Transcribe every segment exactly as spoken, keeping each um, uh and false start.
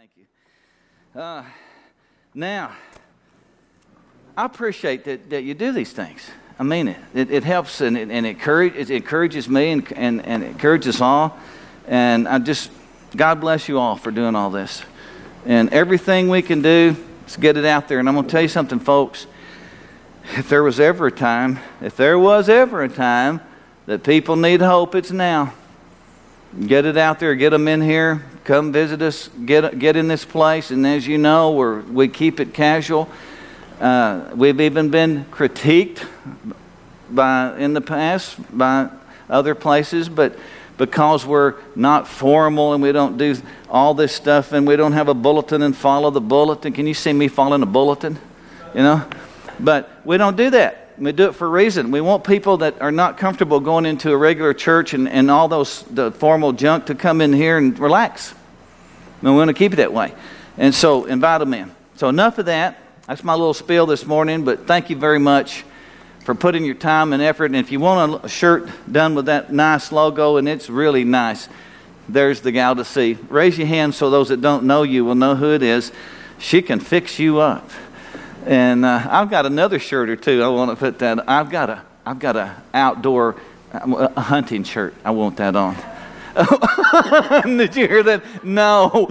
Thank you. Uh, now, I appreciate that, that you do these things. I mean it. It, it helps and, it, and it, encourage, it encourages me and, and, and it encourages all. And I just, God bless you all for doing all this. And everything we can do, let's get it out there. And I'm going to tell you something, folks. If there was ever a time, if there was ever a time that people need hope, it's now. Get it out there. Get them in here. Come visit us. Get get in this place. And as you know, we're, we keep it casual. Uh, we've even been critiqued by in the past by other places, but because we're not formal and we don't do all this stuff and we don't have a bulletin and follow the bulletin. Can you see me following a bulletin? You know? But we don't do that. We do it for a reason. We want people that are not comfortable going into a regular church and, and all those the formal junk to come in here and relax. And we want to keep it that way. And so invite them in. So enough of that. That's my little spiel this morning. But thank you very much for putting your time and effort. And if you want a shirt done with that nice logo, and it's really nice, there's the gal to see. Raise your hand so those that don't know you will know who it is. She can fix you up. And uh, I've got another shirt or two. I want to put that. I've got a. I've got a outdoor a hunting shirt. I want that on. Did you hear that? No.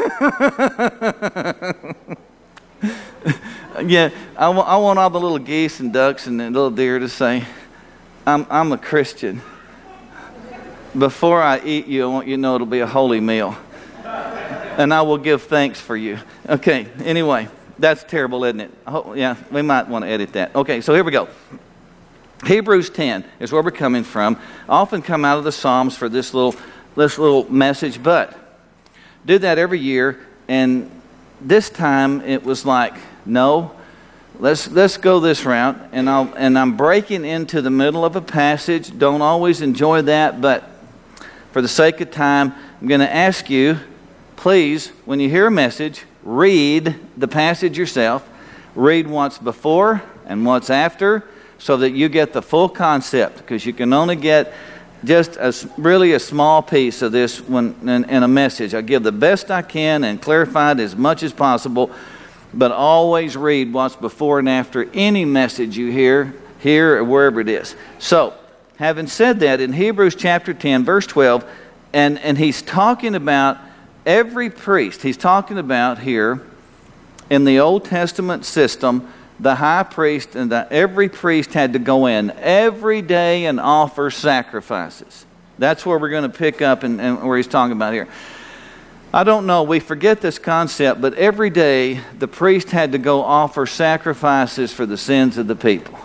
Yeah, I, w- I want all the little geese and ducks and the little deer to say, "I'm I'm a Christian. Before I eat you, I want you to know it'll be a holy meal, and I will give thanks for you." Okay. Anyway. That's terrible, isn't it? Oh, yeah, we might want to edit that. Okay, so here we go. Hebrews ten is where we're coming from. I often come out of the Psalms for this little this little message, but do that every year. And this time it was like, no, let's let's go this route. And I'll and I'm breaking into the middle of a passage. Don't always enjoy that, but for the sake of time, I'm going to ask you, please, when you hear a message, read the passage yourself. Read what's before and what's after so that you get the full concept, because you can only get just a, really a small piece of this when, in, in a message. I give the best I can and clarify it as much as possible, but always read what's before and after any message you hear, here or wherever it is. So, having said that, in Hebrews chapter ten, verse twelve, and, and he's talking about every priest, he's talking about here in the Old Testament system, the high priest and the, every priest had to go in every day and offer sacrifices. That's where we're going to pick up and, and where he's talking about here. I don't know, we forget this concept, but every day the priest had to go offer sacrifices for the sins of the people.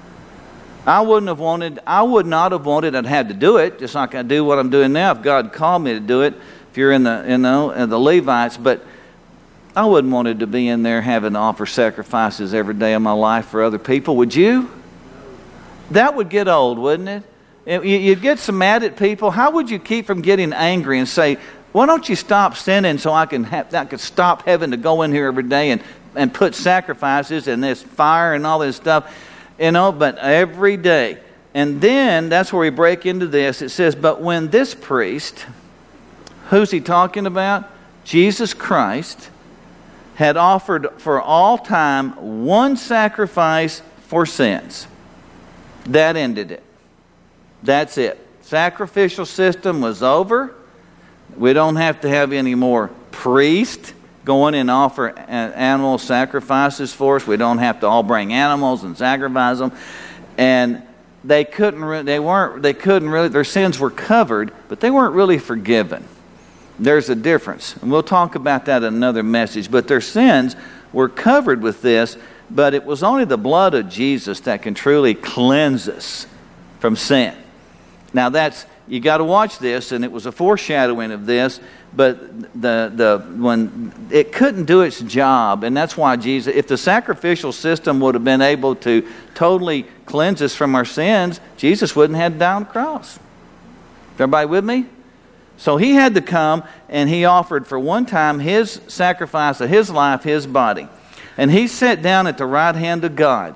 I wouldn't have wanted, I would not have wanted, I'd had to do it, just like I do what I'm doing now if God called me to do it. If you're in the, you know, in the Levites, but I wouldn't want to be in there having to offer sacrifices every day of my life for other people. Would you? That would get old, wouldn't it? You'd get so mad at people. How would you keep from getting angry and say, "Why don't you stop sinning so I can have, I could stop having to go in here every day and and put sacrifices and this fire and all this stuff, you know?" But every day, and then that's where we break into this. It says, "But when this priest," who's he talking about? Jesus Christ, had offered for all time one sacrifice for sins. That ended it. That's it. Sacrificial system was over. We don't have to have any more priests going and offer animal sacrifices for us. We don't have to all bring animals and sacrifice them. And they couldn't. Re- they weren't. They couldn't really. Their sins were covered, but they weren't really forgiven. There's a difference, and we'll talk about that in another message. But their sins were covered with this, but it was only the blood of Jesus that can truly cleanse us from sin. Now that's, you got to watch this, and it was a foreshadowing of this, but the the when it couldn't do its job, and that's why Jesus, if the sacrificial system would have been able to totally cleanse us from our sins, Jesus wouldn't have died on the cross. Everybody with me? So he had to come, and he offered for one time his sacrifice of his life, his body. And he sat down at the right hand of God.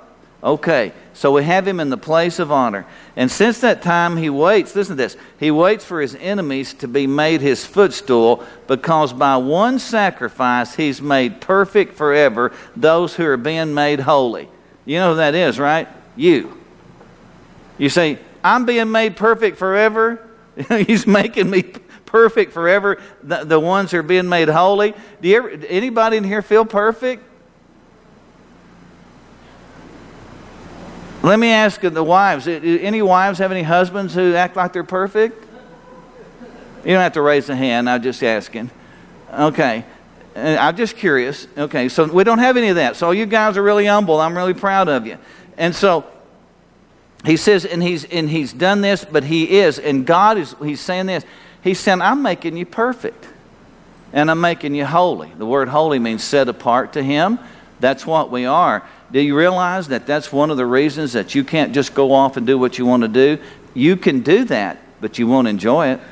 Okay, so we have him in the place of honor. And since that time he waits, listen to this, he waits for his enemies to be made his footstool, because by one sacrifice he's made perfect forever those who are being made holy. You know who that is, right? You. You say, I'm being made perfect forever. He's making me perfect forever. The, the ones who are being made holy. Do you ever, anybody in here feel perfect? Let me ask the wives. Any wives have any husbands who act like they're perfect? You don't have to raise a hand. I'm just asking. Okay. I'm just curious. Okay, so we don't have any of that. So you guys are really humble. I'm really proud of you. And so he says, and he's and he's done this, but he is, and God is, he's saying this. He's saying, I'm making you perfect. And I'm making you holy. The word holy means set apart to him. That's what we are. Do you realize that that's one of the reasons that you can't just go off and do what you want to do? You can do that, but you won't enjoy it.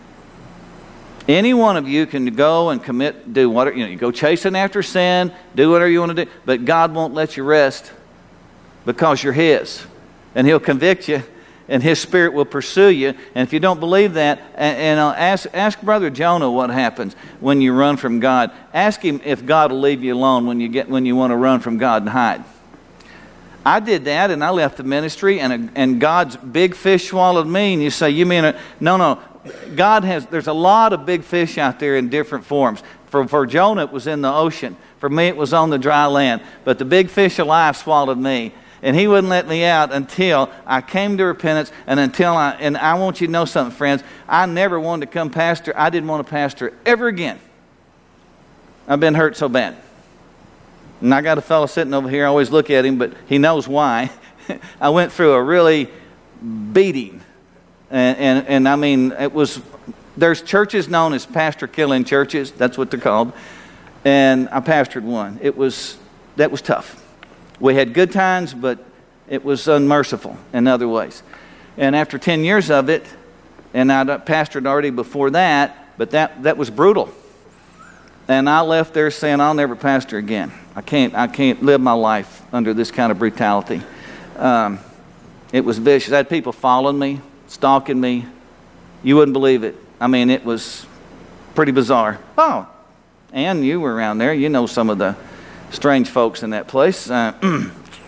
Any one of you can go and commit, do whatever, you know, you go chasing after sin, do whatever you want to do, but God won't let you rest because you're his. And he'll convict you, and his spirit will pursue you. And if you don't believe that, and, and uh, ask, ask Brother Jonah what happens when you run from God. Ask him if God will leave you alone when you get when you want to run from God and hide. I did that, and I left the ministry, and a, and God's big fish swallowed me. And you say, you mean a, no, no. God has, there's a lot of big fish out there in different forms. For, for Jonah, it was in the ocean. For me, it was on the dry land. But the big fish of life swallowed me. And he wouldn't let me out until I came to repentance, and until I, and I want you to know something, friends. I never wanted to come pastor. I didn't want to pastor ever again. I've been hurt so bad. And I got a fellow sitting over here. I always look at him, but he knows why. I went through a really beating. And, and, and I mean, it was, there's churches known as pastor killing churches. That's what they're called. And I pastored one. It was, that was tough. We had good times, but it was unmerciful in other ways. And after ten years of it, and I pastored already before that, but that, that was brutal. And I left there saying, I'll never pastor again. I can't, I can't live my life under this kind of brutality. Um, it was vicious. I had people following me, stalking me. You wouldn't believe it. I mean, it was pretty bizarre. Oh, and you were around there. You know some of the strange folks in that place. Uh,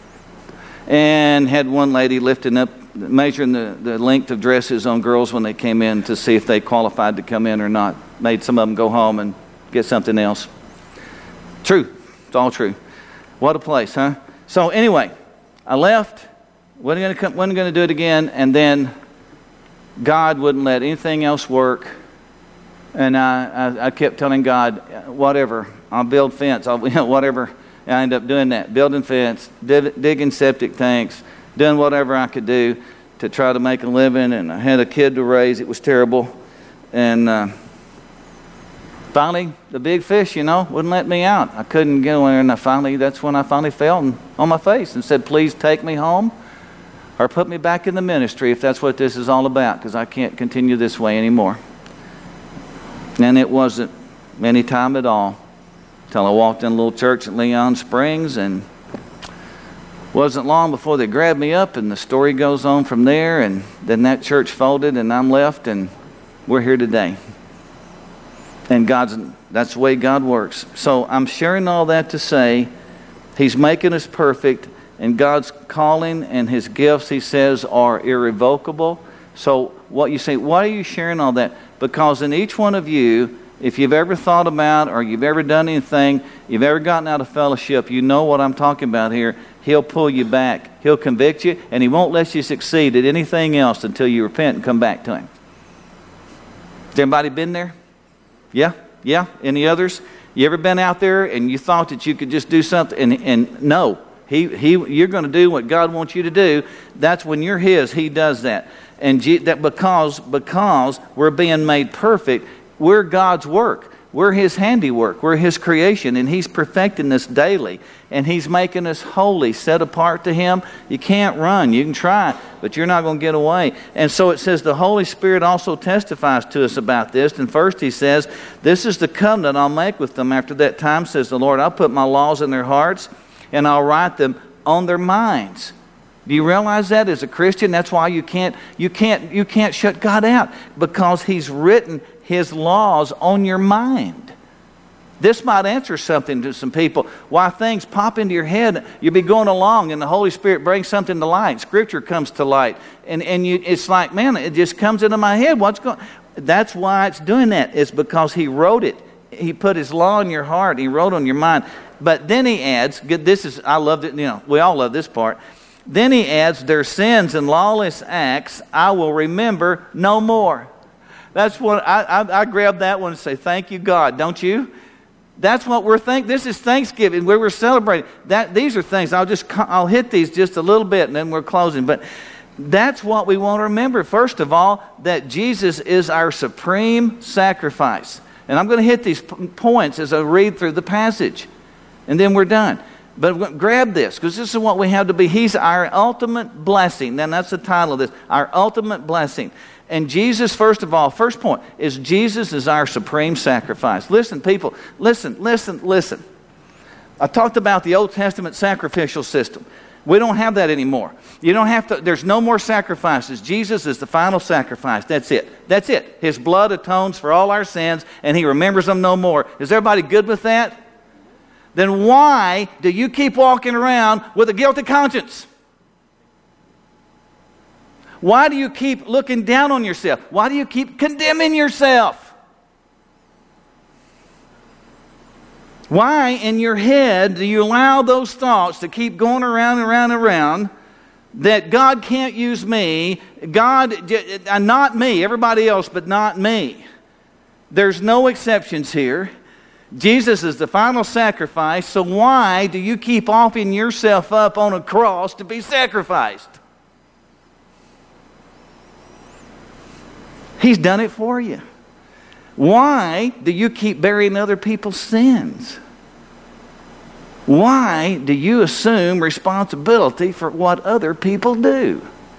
and had one lady lifting up, measuring the, the length of dresses on girls when they came in to see if they qualified to come in or not. Made some of them go home and get something else. True. It's all true. What a place, huh? So anyway, I left. Wasn't going to come, wasn't going to do it again. And then God wouldn't let anything else work. And I, I, I kept telling God, whatever, I'll build fence, I'll, you know, whatever. And I ended up doing that, building fence, dig, digging septic tanks, doing whatever I could do to try to make a living. And I had a kid to raise. It was terrible. And uh, finally, the big fish, you know, wouldn't let me out. I couldn't get in there. And I finally, that's when I finally fell on my face and said, please take me home or put me back in the ministry if that's what this is all about, because I can't continue this way anymore. And it wasn't any time at all until I walked in a little church at Leon Springs, and wasn't long before they grabbed me up, and the story goes on from there. And then that church folded, and I'm left, and we're here today. And God's, that's the way God works. So I'm sharing all that to say he's making us perfect, and God's calling and his gifts, he says, are irrevocable. So what you say, why are you sharing all that? Because in each one of you, if you've ever thought about or you've ever done anything, you've ever gotten out of fellowship, you know what I'm talking about here. He'll pull you back. He'll convict you, and he won't let you succeed at anything else until you repent and come back to him. Has anybody been there? Yeah? Yeah? Any others? You ever been out there and you thought that you could just do something, and, and no. He, he, you're going to do what God wants you to do. That's when you're his, he does that. And that because, because we're being made perfect, we're God's work. We're his handiwork. We're his creation, and he's perfecting us daily. And he's making us holy, set apart to him. You can't run. You can try, but you're not going to get away. And so it says the Holy Spirit also testifies to us about this. And first he says, this is the covenant I'll make with them after that time, says the Lord. I'll put my laws in their hearts, and I'll write them on their minds. Do you realize that as a Christian? That's why you can't, you can't, you can't shut God out, because He's written His laws on your mind. This might answer something to some people. Why things pop into your head, you'll be going along and the Holy Spirit brings something to light. Scripture comes to light. And, and you, it's like, man, it just comes into my head. What's going? That's why it's doing that. It's because He wrote it. He put His law in your heart. He wrote on your mind. But then He adds, this is, I loved it, you know, we all love this part. Then He adds, their sins and lawless acts I will remember no more. That's what, I, I, I grab that one and say, thank you, God, don't you? That's what we're thinking. This is Thanksgiving, where we're celebrating. That, these are things, I'll just, I'll hit these just a little bit and then we're closing. But that's what we want to remember. First of all, that Jesus is our supreme sacrifice. And I'm going to hit these p- points as I read through the passage. And then we're done. But grab this, because this is what we have to be. He's our ultimate blessing. Then that's the title of this, our ultimate blessing. And Jesus, first of all, first point is Jesus is our supreme sacrifice. Listen, people, listen, listen, listen. I talked about the Old Testament sacrificial system. We don't have that anymore. You don't have to, there's no more sacrifices. Jesus is the final sacrifice. That's it. That's it. His blood atones for all our sins, and He remembers them no more. Is everybody good with that? Then why do you keep walking around with a guilty conscience? Why do you keep looking down on yourself? Why do you keep condemning yourself? Why in your head do you allow those thoughts to keep going around and around and around that God can't use me, God, not me, everybody else, but not me? There's no exceptions here. Jesus is the final sacrifice, so why do you keep offering yourself up on a cross to be sacrificed? He's done it for you. Why do you keep burying other people's sins? Why do you assume responsibility for what other people do?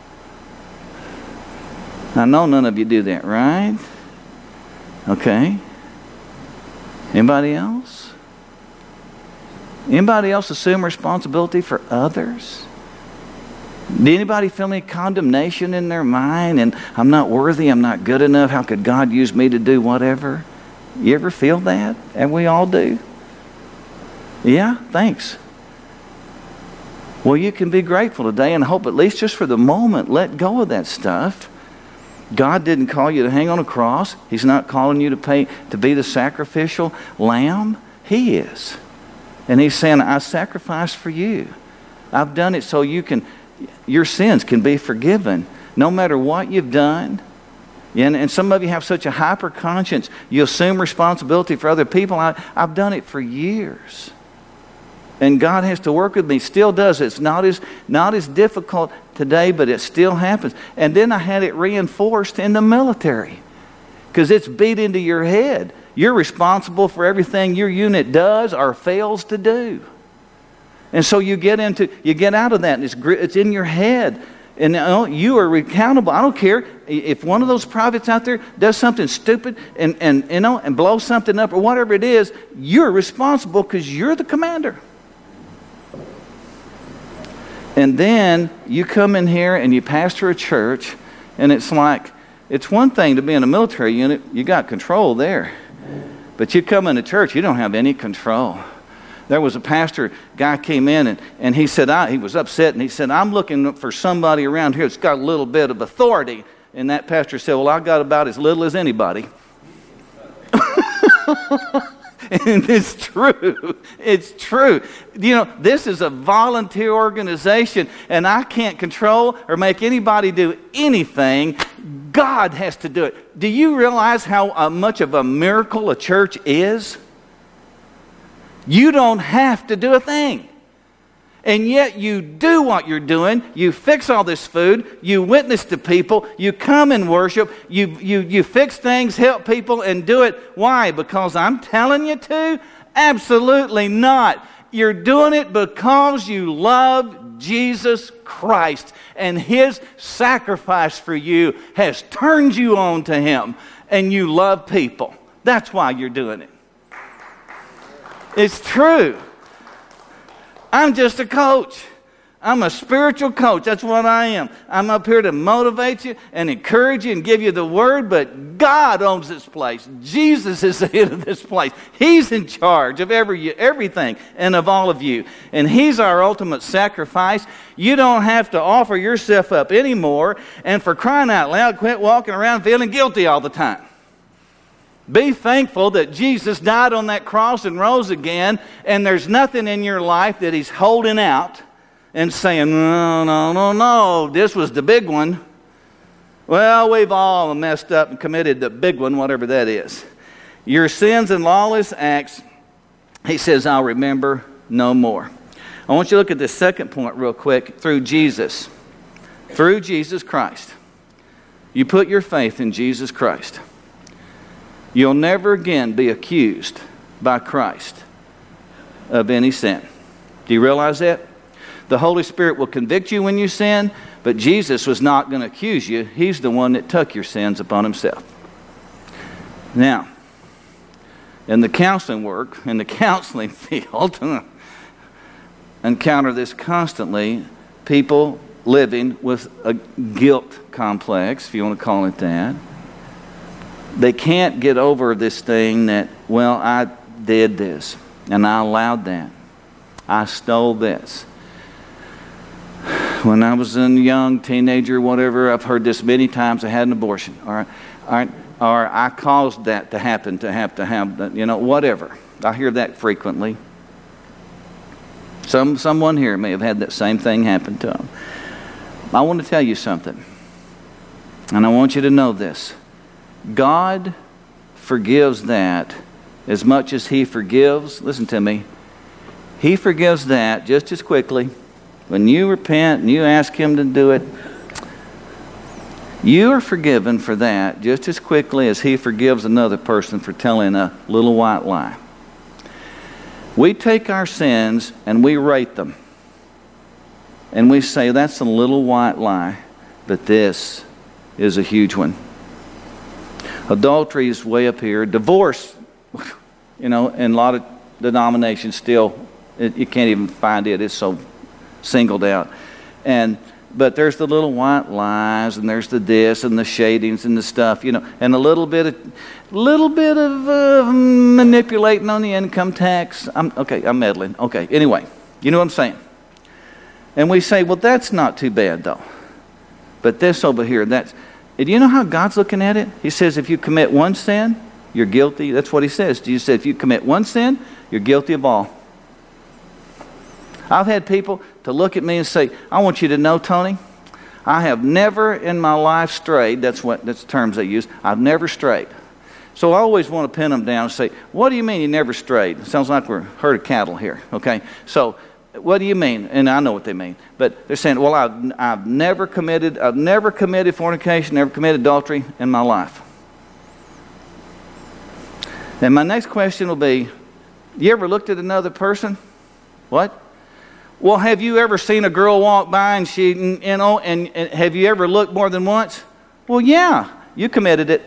I know none of you do that, right? Okay. Anybody else? Anybody else assume responsibility for others? Do anybody feel any condemnation in their mind? And I'm not worthy, I'm not good enough, how could God use me to do whatever? You ever feel that? And we all do. Yeah, thanks. Well, you can be grateful today and hope at least just for the moment, let go of that stuff. God didn't call you to hang on a cross. He's not calling you to pay to be the sacrificial lamb. He is. And He's saying, I sacrificed for you. I've done it so you can, your sins can be forgiven no matter what you've done. And, and some of you have such a hyper conscience, you assume responsibility for other people. I, I've done it for years. And God has to work with me, still does. It's not as, not as difficult today, but it still happens. And then I had it reinforced in the military, because it's beat into your head. You're responsible for everything your unit does or fails to do. And so you get into, you get out of that, and it's, it's in your head. And you know, you are accountable. I don't care if one of those privates out there does something stupid and, and, you know, and blows something up or whatever it is, you're responsible because you're the commander. And then you come in here and you pastor a church, and it's like, it's one thing to be in a military unit, you got control there. But you come into church, you don't have any control. There was a pastor, guy came in and, and he said, I, he was upset, and he said, I'm looking for somebody around here that's got a little bit of authority. And that pastor said, well, I got about as little as anybody. And it's true. It's true. You know, this is a volunteer organization, and I can't control or make anybody do anything. God has to do it. Do you realize how uh, much of a miracle a church is? You don't have to do a thing. And yet you do what you're doing. You fix all this food. You witness to people. You come and worship. You, you, you fix things, help people, and do it. Why? Because I'm telling you to? Absolutely not. You're doing it because you love Jesus Christ. And His sacrifice for you has turned you on to Him. And you love people. That's why you're doing it. It's true. I'm just a coach. I'm a spiritual coach. That's what I am. I'm up here to motivate you and encourage you and give you the word, but God owns this place. Jesus is the head of this place. He's in charge of every everything and of all of you. And He's our ultimate sacrifice. You don't have to offer yourself up anymore. And for crying out loud, quit walking around feeling guilty all the time. Be thankful that Jesus died on that cross and rose again, and there's nothing in your life that He's holding out and saying, no, no, no, no, this was the big one. Well, we've all messed up and committed the big one, whatever that is. Your sins and lawless acts, He says, I'll remember no more. I want you to look at this second point real quick. Through Jesus. Through Jesus Christ. You put your faith in Jesus Christ. You'll never again be accused by Christ of any sin. Do you realize that? The Holy Spirit will convict you when you sin, but Jesus was not going to accuse you. He's the one that took your sins upon Himself. Now, in the counseling work, in the counseling field, encounter this constantly, people living with a guilt complex, if you want to call it that. They can't get over this thing that, well, I did this, and I allowed that. I stole this. When I was a young teenager, whatever, I've heard this many times, I had an abortion. Or, or, or I caused that to happen, to have to have that, you know, whatever. I hear that frequently. Some Someone here may have had that same thing happen to them. I want to tell you something. And I want you to know this. God forgives that as much as He forgives. Listen to me. He forgives that just as quickly. When you repent and you ask Him to do it, you are forgiven for that just as quickly as He forgives another person for telling a little white lie. We take our sins and we rate them. And we say, that's a little white lie, but this is a huge one. Adultery is way up here. Divorce, you know, in a lot of denominations still, it, you can't even find it. It's so singled out. And but there's the little white lies, and there's the this and the shadings and the stuff, you know, and a little bit of little bit of uh, manipulating on the income tax. I'm okay. I'm meddling. Okay. Anyway, you know what I'm saying. And we say, well, that's not too bad though. But this over here, that's. Do you know how God's looking at it? He says, if you commit one sin, you're guilty. That's what He says. Jesus said, if you commit one sin, you're guilty of all. I've had people to look at me and say, I want you to know, Tony, I have never in my life strayed. That's what that's the terms they use. I've never strayed. So I always want to pin them down and say, what do you mean you never strayed? It sounds like we're a herd of cattle here, okay? So what do you mean? And I know what they mean. But they're saying, well, I've, I've never committed, I've never committed fornication, never committed adultery in my life. And my next question will be, you ever looked at another person? What? Well, have you ever seen a girl walk by and she, you know, and, and have you ever looked more than once? Well, yeah, you committed it.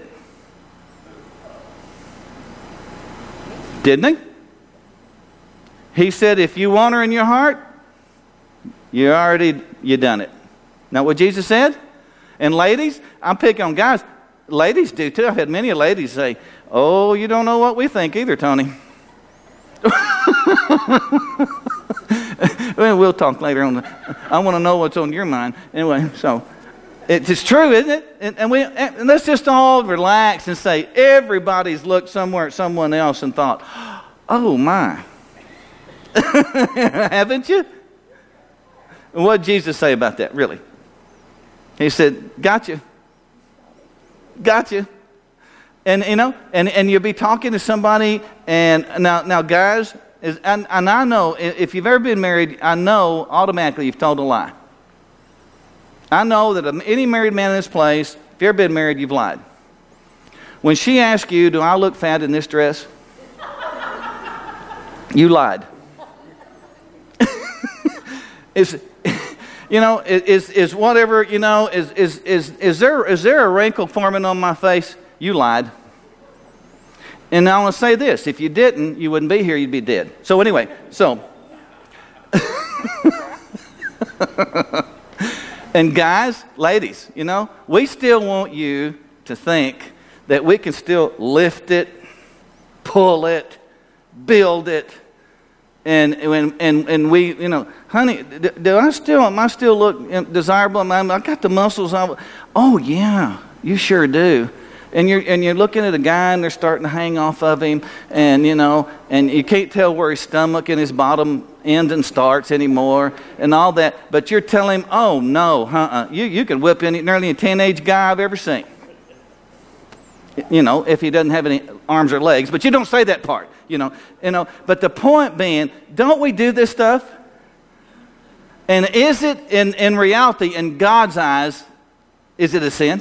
Didn't he? He said, if you want her in your heart, you already, you done it. Not what Jesus said? And ladies, I'm picking on guys. Ladies do too. I've had many ladies say, oh, you don't know what we think either, Tony. Well, we'll talk later on. I want to know what's on your mind. Anyway, so it's true, isn't it? And, and we and let's just all relax and say everybody's looked somewhere at someone else and thought, oh my. Haven't you? What did Jesus say about that, really? He said, gotcha. Gotcha. And, you know, and, and you'll be talking to somebody, and now, now guys, is, and, and I know, if you've ever been married, I know automatically you've told a lie. I know that any married man in this place, if you've ever been married, you've lied. When she asked you, do I look fat in this dress? You lied. Is, you know, is is whatever, you know, is is is is there is there a wrinkle forming on my face? You lied. And I want to say this: if you didn't, you wouldn't be here. You'd be dead. So anyway, so And guys, ladies, you know, we still want you to think that we can still lift it, pull it, build it, and and and, and we, you know, honey, do, do I still, am I still look desirable? Am I, I got the muscles. I, oh yeah, you sure do. And you're and you're looking at a guy and they're starting to hang off of him, and you know, and you can't tell where his stomach and his bottom ends and starts anymore, and all that. But you're telling him, oh no, uh-uh. you you can whip any nearly a teenage guy I've ever seen. You know, if he doesn't have any arms or legs, but you don't say that part. You know, you know. But the point being, don't we do this stuff? And is it in in reality, in God's eyes, is it a sin?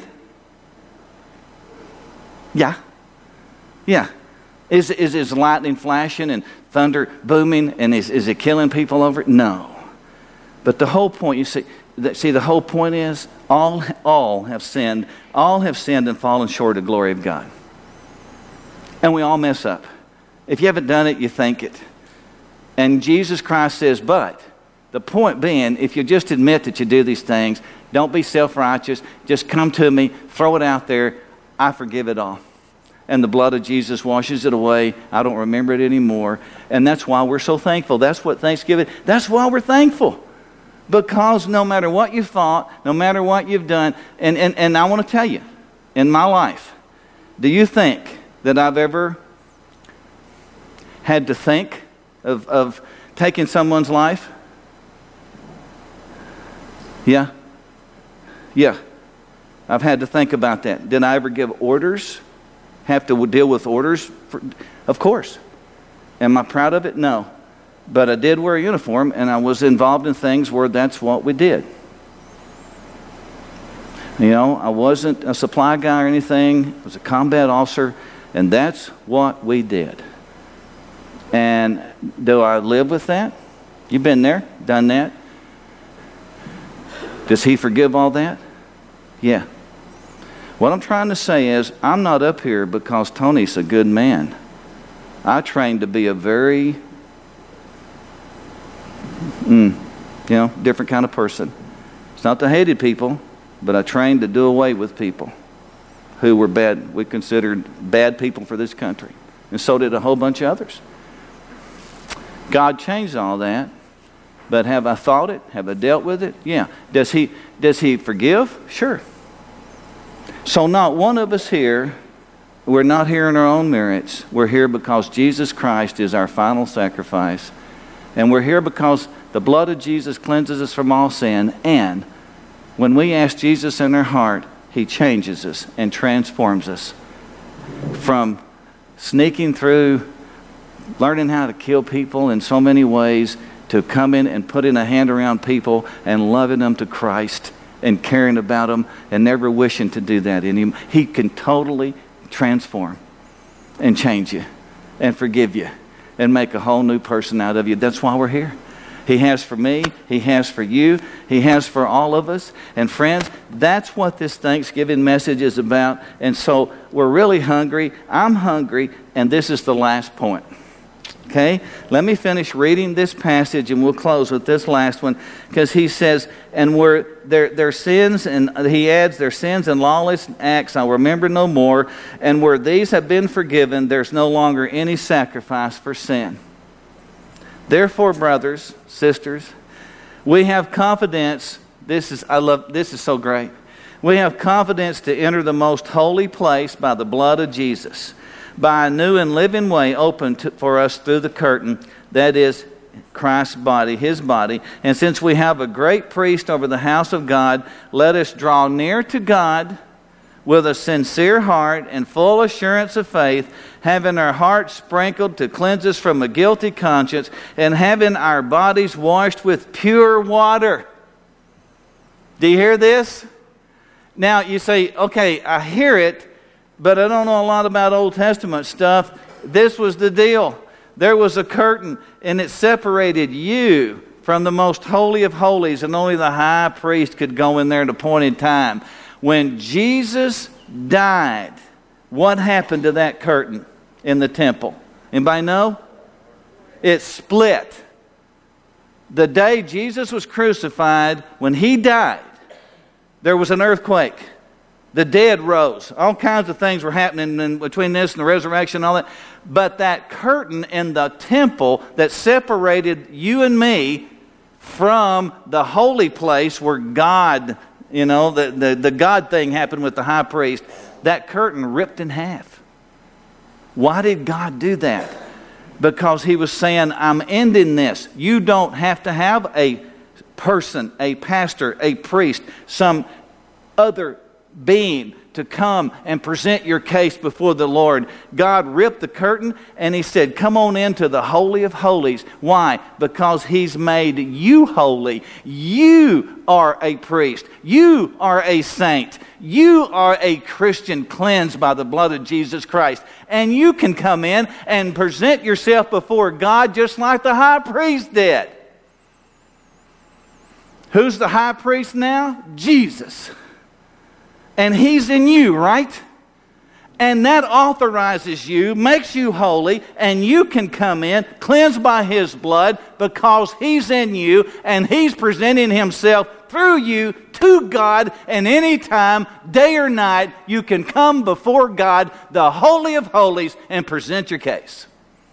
Yeah. Yeah. Is, is, is lightning flashing and thunder booming, and is, is it killing people over it? No. But the whole point, you see, that, see, the whole point is all, all have sinned. All have sinned and fallen short of the glory of God. And we all mess up. If you haven't done it, you think it. And Jesus Christ says, but the point being, if you just admit that you do these things, don't be self-righteous, just come to me, throw it out there, I forgive it all. And the blood of Jesus washes it away. I don't remember it anymore. And that's why we're so thankful. That's what Thanksgiving, that's why we're thankful. Because no matter what you've thought, no matter what you've done, and, and, and I want to tell you, in my life, do you think that I've ever had to think of, of taking someone's life? Yeah? Yeah. I've had to think about that. Did I ever give orders? Have to deal with orders? For, of course. Am I proud of it? No. But I did wear a uniform, and I was involved in things where that's what we did. You know, I wasn't a supply guy or anything. I was a combat officer, and that's what we did. And do I live with that? You've been there, done that. Does he forgive all that? Yeah. What I'm trying to say is, I'm not up here because Tony's a good man. I trained to be a very, mm, you know, different kind of person. It's not that I hated people, but I trained to do away with people who were bad. We considered bad people for this country. And so did a whole bunch of others. God changed all that. But have I thought it? Have I dealt with it? Yeah. Does he, does he forgive? Sure. So not one of us here, we're not here in our own merits. We're here because Jesus Christ is our final sacrifice. And we're here because the blood of Jesus cleanses us from all sin. And when we ask Jesus in our heart, he changes us and transforms us from sneaking through, learning how to kill people in so many ways, to come in and putting a hand around people and loving them to Christ and caring about them and never wishing to do that anymore. He can totally transform and change you and forgive you and make a whole new person out of you. That's why we're here. He has for me. He has for you. He has for all of us. And friends, that's what this Thanksgiving message is about. And so we're really hungry. I'm hungry. And this is the last point. Okay, let me finish reading this passage and we'll close with this last one, because he says, and were their, their sins, and he adds, their sins and lawless acts I'll remember no more, and where these have been forgiven, there's no longer any sacrifice for sin. Therefore, brothers, sisters, we have confidence. This is, I love, this is so great. We have confidence to enter the most holy place by the blood of Jesus, by a new and living way opened to, for us through the curtain, that is Christ's body, his body. And since we have a great priest over the house of God, let us draw near to God with a sincere heart and full assurance of faith, having our hearts sprinkled to cleanse us from a guilty conscience, and having our bodies washed with pure water. Do you hear this? Now you say, okay, I hear it, but I don't know a lot about Old Testament stuff. This was the deal. There was a curtain, and it separated you from the most holy of holies, and only the high priest could go in there at an appointed time. When Jesus died, what happened to that curtain in the temple? Anybody know? It split. the day Jesus was crucified, when he died, there was an earthquake. The dead rose. All kinds of things were happening in between this and the resurrection and all that. But that curtain in the temple that separated you and me from the holy place where God, you know, the, the, the God thing happened with the high priest, that curtain ripped in half. Why did God do that? Because he was saying, I'm ending this. You don't have to have a person, a pastor, a priest, some other being to come and present your case before the Lord. God ripped the curtain and he said, come on into the Holy of Holies. Why? Because he's made you holy. You are a priest. You are a saint. You are a Christian cleansed by the blood of Jesus Christ. And you can come in and present yourself before God just like the high priest did. Who's the high priest now? Jesus. And he's in you, right? And that authorizes you, makes you holy, and you can come in, cleansed by his blood, because he's in you, and he's presenting himself through you to God, and anytime, day or night, you can come before God, the Holy of Holies, and present your case.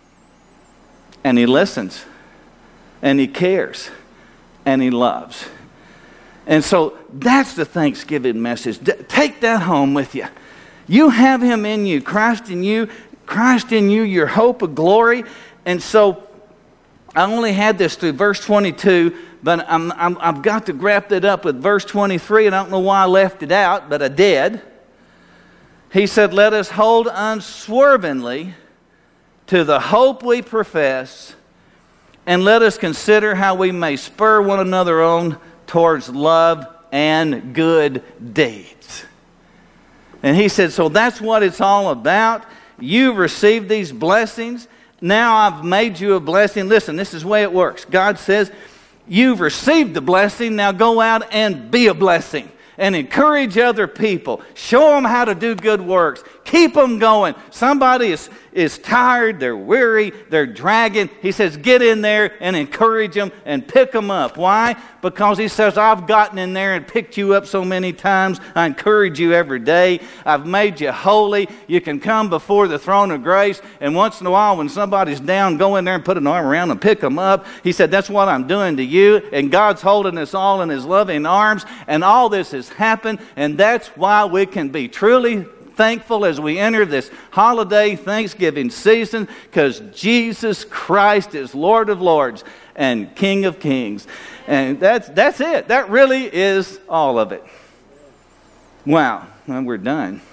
And he listens, and he cares, and he loves. And so that's the Thanksgiving message. D- take that home with you. You have him in you, Christ in you, Christ in you, your hope of glory. And so I only had this through verse twenty-two, but I'm, I'm, I've got to wrap it up with verse twenty-three, and I don't know why I left it out, but I did. He said, let us hold unswervingly to the hope we profess, and let us consider how we may spur one another on towards love and good deeds. And he said, so that's what it's all about. You've received these blessings. Now I've made you a blessing. Listen, this is the way it works. God says, you've received the blessing. Now go out and be a blessing. And encourage other people. Show them how to do good works. Keep them going. Somebody is, is tired, they're weary, they're dragging. He says, get in there and encourage them and pick them up. Why? Because he says, I've gotten in there and picked you up so many times. I encourage you every day. I've made you holy. You can come before the throne of grace. And once in a while when somebody's down, go in there and put an arm around them and pick them up. He said, that's what I'm doing to you. And God's holding us all in his loving arms. And all this has happened. And that's why we can be truly thankful as we enter this holiday Thanksgiving season, because Jesus Christ is Lord of Lords and King of Kings. And that's that's it. That really is all of it. Wow. Well, we're done.